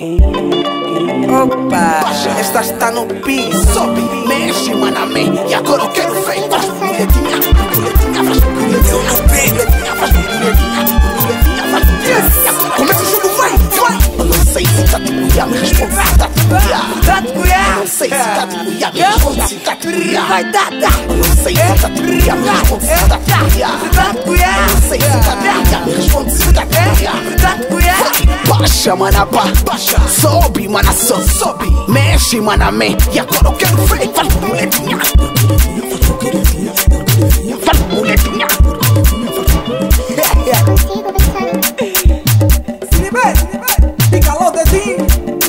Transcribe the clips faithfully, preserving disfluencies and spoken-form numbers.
Opa, esta está no piso. Sobe, mexe, manamê. E agora eu quero ver. Faz burbuletinha, burbuletinha, faz burbuletinha. Eu no burbuletinha, faz burbuletinha, burbuletinha, faz burbuletinha. E agora começa o jogo, vai, vai. Eu não sei se tá de cuiar, me responde se tá de cuiar. Tá de cuiar. Eu não sei se tá de cuiar, me responde se tá de cuiar. Vai, tá, tá. Eu não sei se tá de cuiar, me responde se tá de cuiar. Tá de cuiar. Eu não sei se tá de cuiar, me responde se tá de cuiar. Tá de cuiar. Baixa, mana, baixa. Sobe, mana, só sobe. Mexe, manamê. E agora eu quero ver. Faz burbuletinha, burbuletinha, faz burbuletinha, burbuletinha, faz burbuletinha, burbuletinha, faz burbuletinha. Se liber, fica lá o dedinho.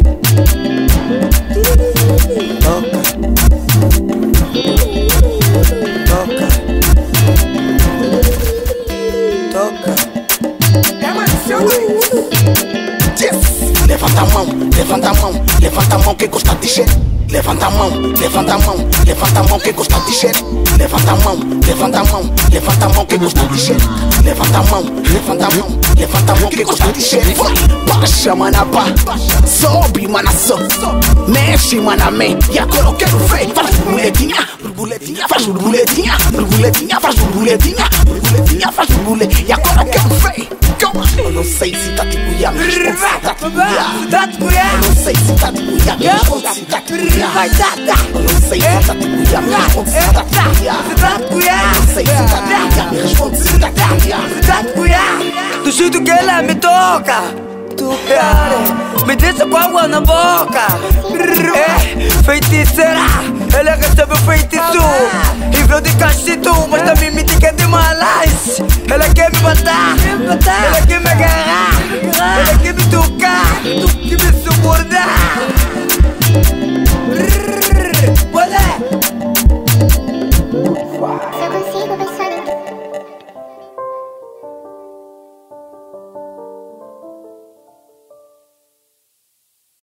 Toca, toca, toca. É mais seu. Levanta a mão, levanta a mão, levanta a mão quem gosta de xer. Levanta a mão, levanta a mão, levanta a mão quem gosta de xer. Levanta a mão, levanta a mão, levanta a mão quem gosta de xer. Levanta a mão, levanta a mão, levanta a mão quem gosta de xer. Baixa, mana, baixa. Sobe, mana, só. Mexe, manamê. E agora eu quero ver. Faz burbuletinha, burbuletinha, faz burbuletinha, burbuletinha, faz burbuletinha, burbuletinha, faz burbuletinha. E agora eu quero ver. Eu não sei se tá de cuiar, me responde se tá de cuiar. Tá de cuiar. Eu não sei se tá de cuiar, me responde se tá de cuiar. Vai, tá, tá. Eu não sei se tá de cuiar, me responde se tá de cuiar. Tá de cuiar. Eu não sei se tá de cuiar, me responde se tá de cuiar. Tá de cuiar. Do jeito que ela me toca, tocar, me deixa com água na boca. É, feiticeira, ela recebe o feitiço e veio de cachito, mas também me diga de malas. Ela quer me matar, ela quer me agarrar, ela quer me tocar.